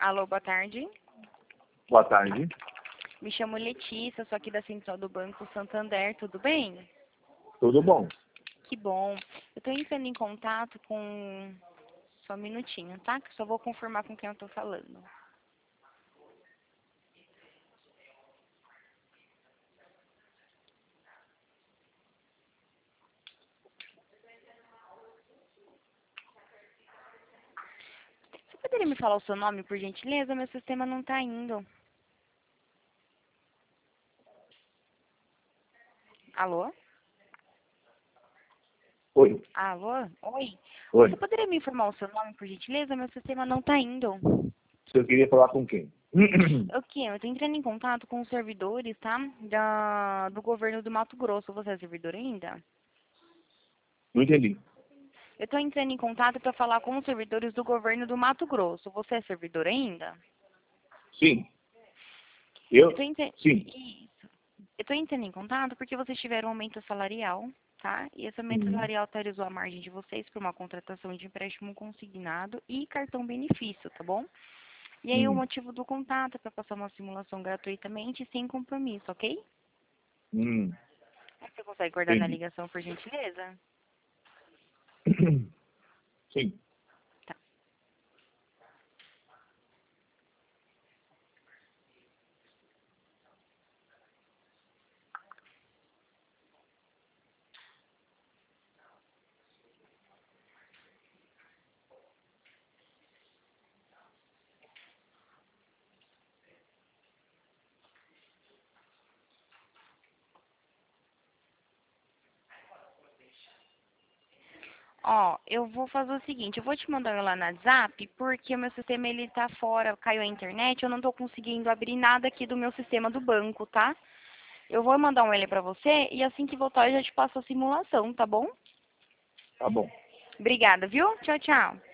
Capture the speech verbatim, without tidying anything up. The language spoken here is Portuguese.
Alô, boa tarde. Boa tarde. Me chamo Letícia, sou aqui da Central do Banco Santander, tudo bem? Tudo bom? Que bom. Eu estou entrando em contato com... Só um minutinho, tá? Que só vou confirmar com quem eu estou falando. Você poderia me falar o seu nome, por gentileza? Meu sistema não está indo. Alô? Oi. Alô? Oi? Oi. Você poderia me informar o seu nome, por gentileza? Meu sistema não está indo. Você queria falar com quem? Ok, eu estou entrando em contato com os servidores, tá? Da, do governo do Mato Grosso. Você é servidor ainda? Não entendi. Eu estou entrando em contato para falar com os servidores do governo do Mato Grosso. Você é servidor ainda? Sim. Eu Eu? estou ente... Sim. Isso. Eu estou entrando em contato porque vocês tiveram um aumento salarial, tá? E esse aumento Uhum. salarial autorizou a margem de vocês para uma contratação de empréstimo consignado e cartão benefício, tá bom? E aí o Uhum. motivo do contato é para passar uma simulação gratuitamente sem compromisso, ok? Uhum. Você consegue guardar na Entendi. ligação, por gentileza? Sim. Tá. Ó, eu vou fazer o seguinte, eu vou te mandar lá no WhatsApp, porque o meu sistema ele tá fora, caiu a internet, eu não tô conseguindo abrir nada aqui do meu sistema do banco, tá? Eu vou mandar um e-mail pra você e assim que voltar eu já te passo a simulação, tá bom? Tá bom. Obrigada, viu? Tchau, tchau.